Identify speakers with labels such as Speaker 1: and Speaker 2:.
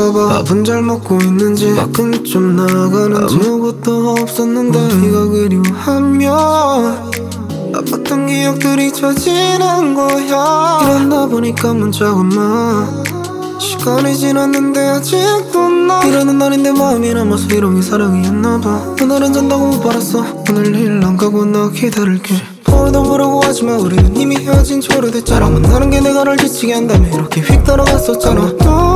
Speaker 1: 봐. 밥은 잘 먹고 있는지 밖은 좀 나가는지 아무것도 없었는데 네가 그리워하면 아팠던 기억들이 젖지는 거야. 이랬나 보니까 문자가 마 시간이 지났는데 아직도 나 이러는 날인데 마음이 남아서 이런 게 사랑이었나봐. 오늘은 잔다고 못 받았어. 오늘 일 안 가고 나 기다릴게. 오늘도 뭐라고 하지마. 우리는 이미 헤어진 지 오래됐잖아. 만나는 게 내가 널 지치게 한다며 이렇게 휙 따라갔었잖아.